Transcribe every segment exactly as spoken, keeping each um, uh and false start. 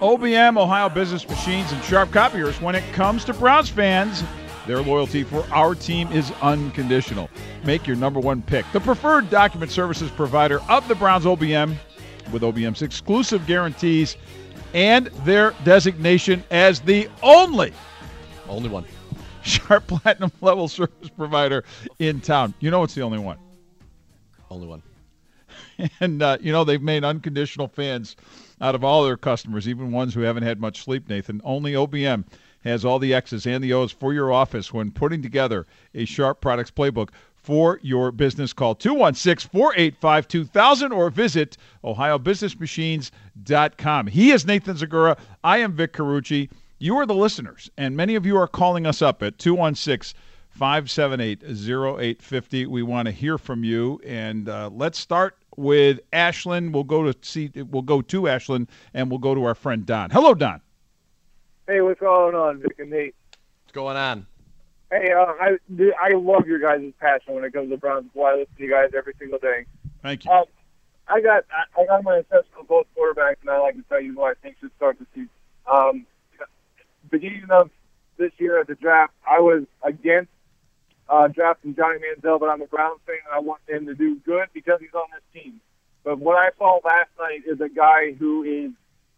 O B M, Ohio Business Machines, and Sharp Copiers. When it comes to Browns fans, their loyalty for our team is unconditional. Make your number one pick. The preferred document services provider of the Browns O B M, with O B M's exclusive guarantees and their designation as the only, only one, Sharp Platinum level service provider in town. You know it's the only one. Only one. And, uh, you know, they've made unconditional fans out of all their customers, even ones who haven't had much sleep, Nathan. Only O B M has all the X's and the O's for your office when putting together a Sharp Products playbook for your business. Call two one six, four eight five, two thousand or visit ohio business machines dot com. He is Nathan Zegura. I am Vic Carucci. You are the listeners, and many of you are calling us up at two one six, five seven eight, zero eight five zero. We want to hear from you, and uh, let's start with Ashland. We'll go to see. We'll go to Ashland, and we'll go to our friend Don. Hello, Don. Hey, what's going on, Vic and Nate? What's going on? Hey, uh, I I love your guys' passion when it comes to Browns. Why I listen to you guys every single day. Thank you. Um, I got I got my assessment of both quarterbacks, and I like to tell you who I think should start the season. Um, beginning of this year at the draft, I was against uh, drafting Johnny Manziel, but I'm a Browns fan, and I want him to do good because he's on this team. But what I saw last night is a guy who is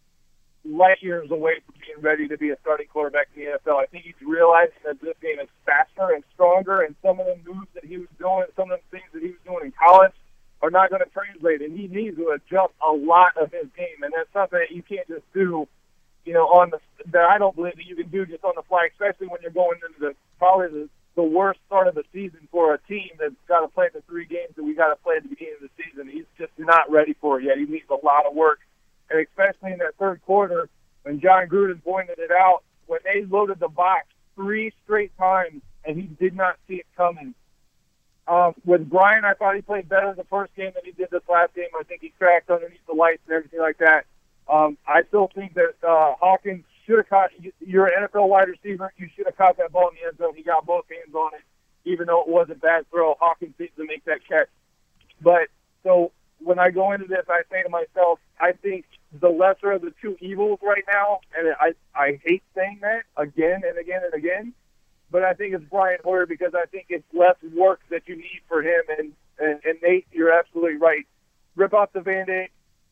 light years away from being ready to be a starting quarterback in the N F L. I think he's realizing that this game is faster and stronger, and some of the moves that he was doing, some of the things that he was doing in college are not going to translate, and he needs to adjust a lot of his game, and that's something that you can't just do, you know, on the that I don't believe that you can do just on the fly, especially when you're going into the probably the, the worst start of the season for a team that's got to play the three games that we got to play at the beginning of the season. He's just not ready for it yet. He needs a lot of work. And especially in that third quarter, when John Gruden pointed it out, when they loaded the box three straight times and he did not see it coming. Um, with Brian, I thought he played better the first game than he did this last game. I think he cracked underneath the lights and everything like that. Um, I still think that uh, Hawkins should have caught – you're an N F L wide receiver. You should have caught that ball in the end zone. He got both hands on it, even though it was a bad throw. Hawkins needs to make that catch. But so – when I go into this, I say to myself, I think the lesser of the two evils right now, and I, I hate saying that again and again and again, but I think it's Brian Hoyer because I think it's less work that you need for him. And, and, and Nate, you're absolutely right. Rip off the Band-Aid,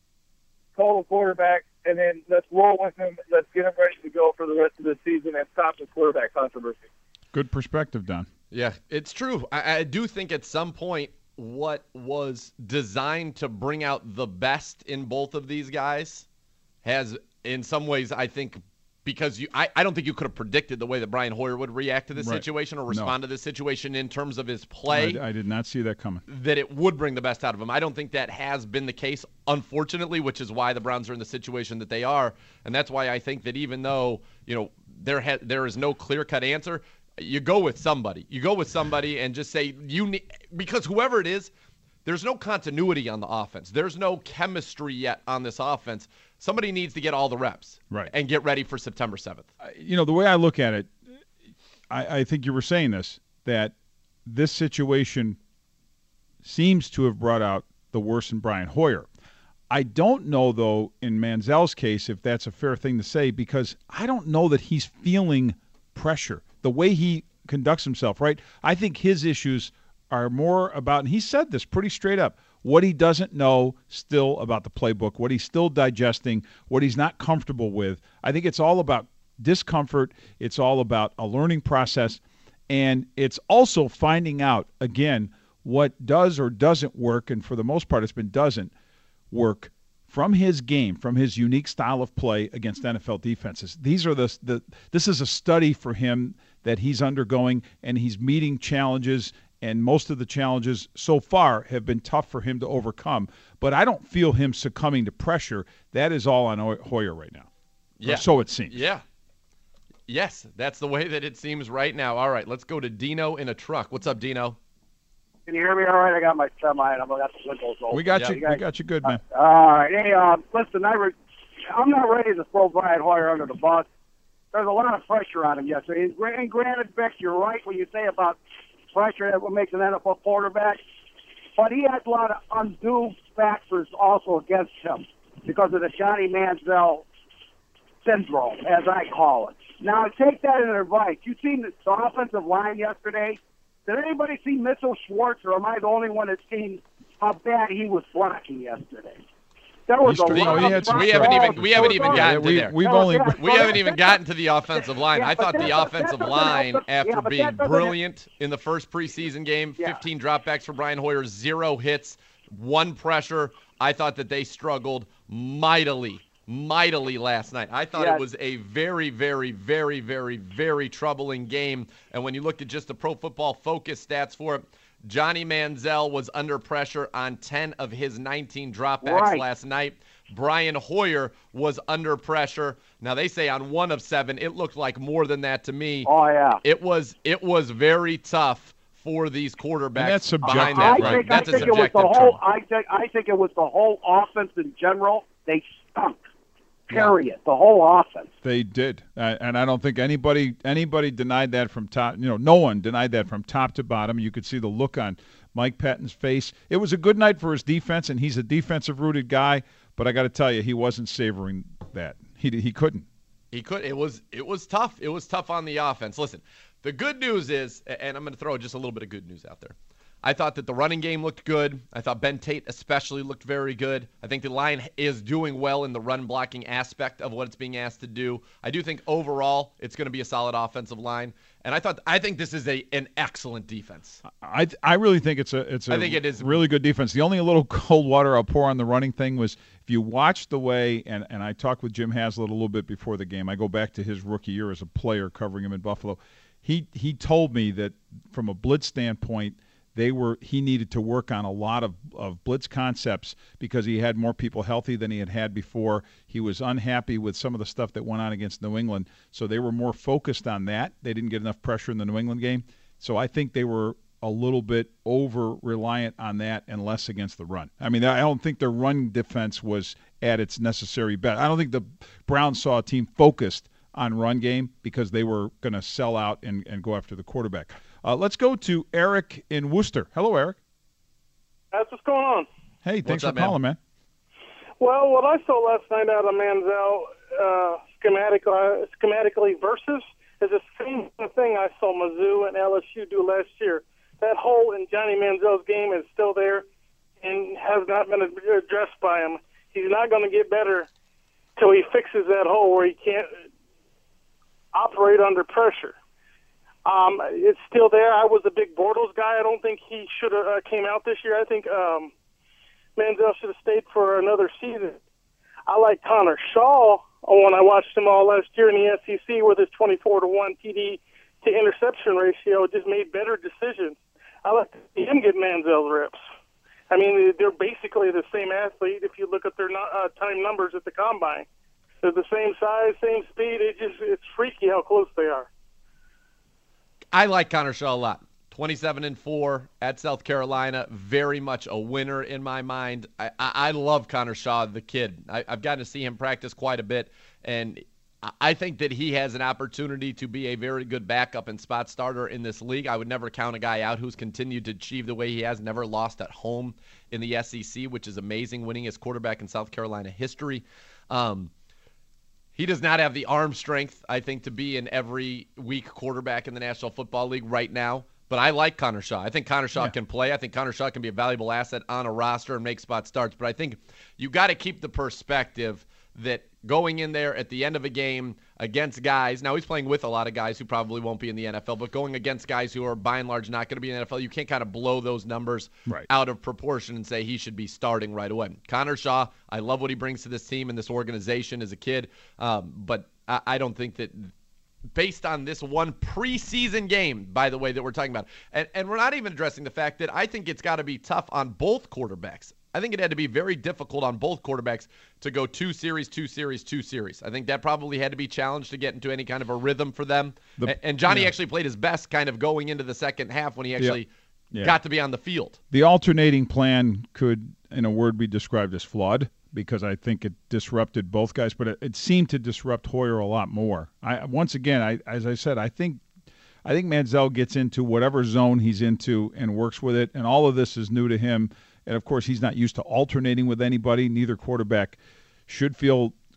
total quarterback, and then let's roll with him. Let's get him ready to go for the rest of the season and stop the quarterback controversy. Good perspective, Don. Yeah, it's true. I, I do think at some point, what was designed to bring out the best in both of these guys has, in some ways, I think, because you, I, I don't think you could have predicted the way that Brian Hoyer would react to this right. situation or respond no. to this situation in terms of his play. I, I did not see that coming. That it would bring the best out of him. I don't think that has been the case, unfortunately, which is why the Browns are in the situation that they are. And that's why I think that even though, you know, there ha- there is no clear-cut answer, you go with somebody. You go with somebody and just say you need, because whoever it is, there's no continuity on the offense. There's no chemistry yet on this offense. Somebody needs to get all the reps right. and get ready for September seventh. You know, the way I look at it, I, I think you were saying this, that this situation seems to have brought out the worst in Brian Hoyer. I don't know, though, in Manziel's case, if that's a fair thing to say, because I don't know that he's feeling pressure. The way he conducts himself, right? I think his issues are more about, and he said this pretty straight up, what he doesn't know still about the playbook, what he's still digesting, what he's not comfortable with. I think it's all about discomfort. It's all about a learning process. And it's also finding out, again, what does or doesn't work, and for the most part it's been doesn't work from his game, from his unique style of play against N F L defenses. These are the, the this is a study for him that he's undergoing, and he's meeting challenges, and most of the challenges so far have been tough for him to overcome. But I don't feel him succumbing to pressure. That is all on Hoyer right now. Yeah. Or so it seems. Yeah. Yes, that's the way that it seems right now. All right, let's go to Dino in a truck. What's up, Dino? Can you hear me all right? I got my semi, and I've got the windows open. We got yeah, you. you guys, we got you good, man. Uh, all right. Hey, uh, listen, I re- I'm not ready to throw Brian Hoyer under the bus. There's a lot of pressure on him yesterday. And granted, Vic, you're right when you say about pressure that what makes an N F L quarterback. But he has a lot of undue factors also against him because of the Johnny Manziel syndrome, as I call it. Now, take that as advice. You seen the offensive line yesterday? Did anybody see Mitchell Schwartz, or am I the only one that's seen how bad he was blocking yesterday? There was He's a true. lot No, he of had some we haven't trouble. even we haven't even gotten to we, there. We've No, only yeah. We haven't even gotten to the offensive line. Yeah, I thought but the that- offensive that doesn't line, help- after yeah, but being that doesn't- brilliant in the first preseason game, Yeah. fifteen dropbacks for Brian Hoyer, zero hits, one pressure, I thought that they struggled mightily, mightily last night. I thought Yes. it was a very, very, very, very, very troubling game. And when you looked at just the Pro Football Focus stats for it, Johnny Manziel was under pressure on ten of his nineteen dropbacks Right. last night. Brian Hoyer was under pressure. Now they say on one of seven. It looked like more than that to me. Oh, yeah. It was it was very tough for these quarterbacks. that's behind subjective, that, I right? think, That's I a think it was subjective the whole. term. I think I think it was the whole offense in general. They stunk. Period. The whole offense. They did, uh, and I don't think anybody anybody denied that from top. You know, no one denied that from top to bottom. You could see the look on Mike Pettine's face. It was a good night for his defense, and he's a defensive-rooted guy. But I got to tell you, he wasn't savoring that. He he couldn't. He could. It was it was tough. It was tough on the offense. Listen, the good news is, and I'm going to throw just a little bit of good news out there. I thought that the running game looked good. I thought Ben Tate especially looked very good. I think the line is doing well in the run blocking aspect of what it's being asked to do. I do think overall it's going to be a solid offensive line, and I thought I think this is a an excellent defense. I I really think it's a it's a I think it is. really good defense. The only little cold water I'll pour on the running thing was if you watch the way, and, and I talked with Jim Haslett a little bit before the game. I go back to his rookie year as a player covering him in Buffalo. He he told me that from a blitz standpoint, they were he needed to work on a lot of, of blitz concepts because he had more people healthy than he had had before. He was unhappy with some of the stuff that went on against New England, so they were more focused on that. They didn't get enough pressure in the New England game, so I think they were a little bit over-reliant on that and less against the run. I mean, I don't think their run defense was at its necessary best. I don't think the Browns saw a team focused on run game because they were going to sell out and, and go after the quarterback. Uh, let's go to Eric in Worcester. Hello, Eric. That's what's going on. Hey, thanks What's up, for calling, man. Well, what I saw last night out of Manziel, uh, schematic, uh, schematically versus, is the same thing I saw Mizzou and L S U do last year. That hole in Johnny Manziel's game is still there and has not been addressed by him. He's not going to get better till he fixes that hole where he can't operate under pressure. Um, it's still there. I was a big Bortles guy. I don't think he should have uh, came out this year. I think um, Manziel should have stayed for another season. I like Connor Shaw when I watched him all last year in the S E C with his twenty-four to one T D to interception ratio. Just made better decisions. I like to see him get Manziel's reps. I mean, they're basically the same athlete if you look at their uh, time numbers at the combine. They're the same size, same speed. It just it's freaky how close they are. I like Connor Shaw a lot. twenty-seven and four at South Carolina, very much a winner in my mind. I, I, I love Connor Shaw, the kid. I, I've gotten to see him practice quite a bit, and I think that he has an opportunity to be a very good backup and spot starter in this league. I would never count a guy out who's continued to achieve the way he has, never lost at home in the S E C, which is amazing, winning his quarterback in South Carolina history. Um, He does not have the arm strength, I think, to be an every week quarterback in the National Football League right now. But I like Connor Shaw. I think Connor Shaw Yeah. can play. I think Connor Shaw can be a valuable asset on a roster and make spot starts. But I think you got to keep the perspective that going in there at the end of a game against guys, now he's playing with a lot of guys who probably won't be in the N F L, but going against guys who are by and large not going to be in the N F L, you can't kind of blow those numbers Right. out of proportion and say he should be starting right away. Connor Shaw, I love what he brings to this team and this organization as a kid, um, but I, I don't think that based on this one preseason game, by the way, that we're talking about, and, and we're not even addressing the fact that I think it's got to be tough on both quarterbacks. I think it had to be very difficult on both quarterbacks to go two series, two series, two series. I think that probably had to be challenged to get into any kind of a rhythm for them. The- and, and Johnny yeah. actually played his best kind of going into the second half when he actually Yeah. got to be on the field. The alternating plan could, in a word, be described as flawed because I think it disrupted both guys, but it, it seemed to disrupt Hoyer a lot more. I once again, I as I said, I think I think Manziel gets into whatever zone he's into and works with it, and all of this is new to him. And of course, he's not used to alternating with anybody. Neither quarterback should feel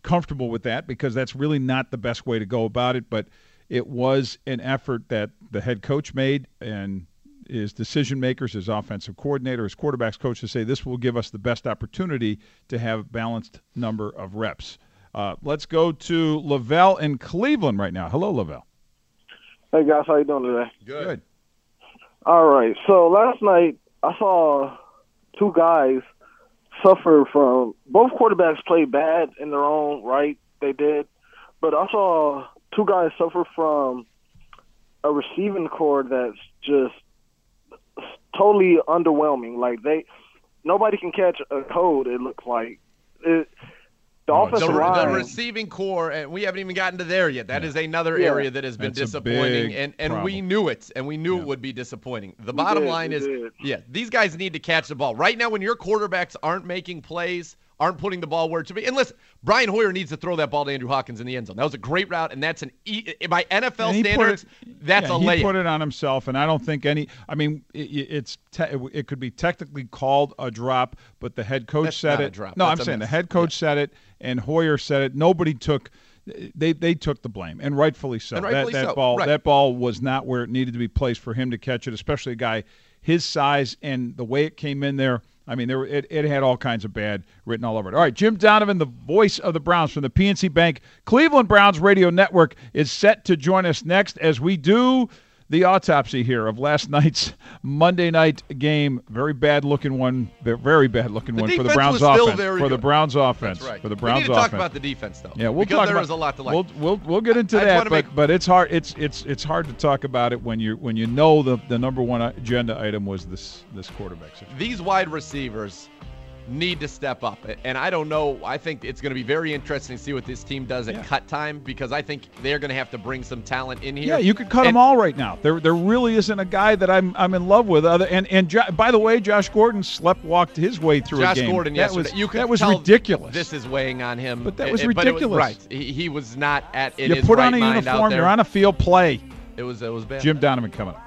comfortable with that because that's really not the best way to go about it. But it was an effort that the head coach made and his decision makers, his offensive coordinator, his quarterback's coach to say this will give us the best opportunity to have a balanced number of reps. Uh, let's go to Lavelle in Cleveland right now. Hello, Lavelle. Hey, guys. How you doing today? Good. All right. So last night I saw two guys suffer from – both quarterbacks played bad in their own right. They did. But I saw two guys suffer from a receiving core that's just totally underwhelming. Like, they – nobody can catch a code, it looks like. It, The Oh, offensive The, line. the receiving core, and we haven't even gotten to there yet. That Yeah. is another Yeah. area that has been That's a disappointing, big and, and we problem. knew it, and we knew Yeah. it would be disappointing. The We bottom did, line we is, did. yeah, these guys need to catch the ball. Right now, when your quarterbacks aren't making plays, aren't putting the ball where it should be, and listen, Brian Hoyer needs to throw that ball to Andrew Hawkins in the end zone. That was a great route, and that's an e- by N F L And he put standards, it- that's yeah, a he layup. put it on himself, and I don't think any. I mean, it, it's te- it could be technically called a drop, but the head coach That's said not a it. drop. No, That's I'm a saying the miss. head coach Yeah. said it, and Hoyer said it. Nobody took. They they took the blame, and rightfully so. And rightfully that that so, ball right. that ball was not where it needed to be placed for him to catch it, especially a guy his size and the way it came in there. I mean, there were, it, it had all kinds of bad written all over it. All right, Jim Donovan, the voice of the Browns from the P N C Bank Cleveland Browns Radio Network, is set to join us next as we do the autopsy here of last night's Monday night game. Very bad-looking one, very bad-looking The one for the defense Browns was still offense. very For the good. Browns offense. That's right. For the we Browns need to talk offense. about the defense, though. Yeah, we'll because talk there about, is a lot to like. We'll we'll, we'll get into I just that, wanna but make- but it's hard. It's it's it's hard to talk about it when you when you know the the number one agenda item was this this quarterback situation. These wide receivers need to step up. And I don't know. I think it's going to be very interesting to see what this team does at Yeah. cut time because I think they're going to have to bring some talent in here. Yeah, you could cut And them all right now. There, there really isn't a guy that I'm, I'm in love with. Other and and jo- by the way, Josh Gordon sleptwalked his way through Josh a game. Gordon that yesterday. was you could that was tell ridiculous. This is weighing on him. But that was It- it- but it ridiculous. right. He, he was not at in you his put right on a mind out uniform. there. You're on a field. Play. It was it was bad. Jim Donovan coming up.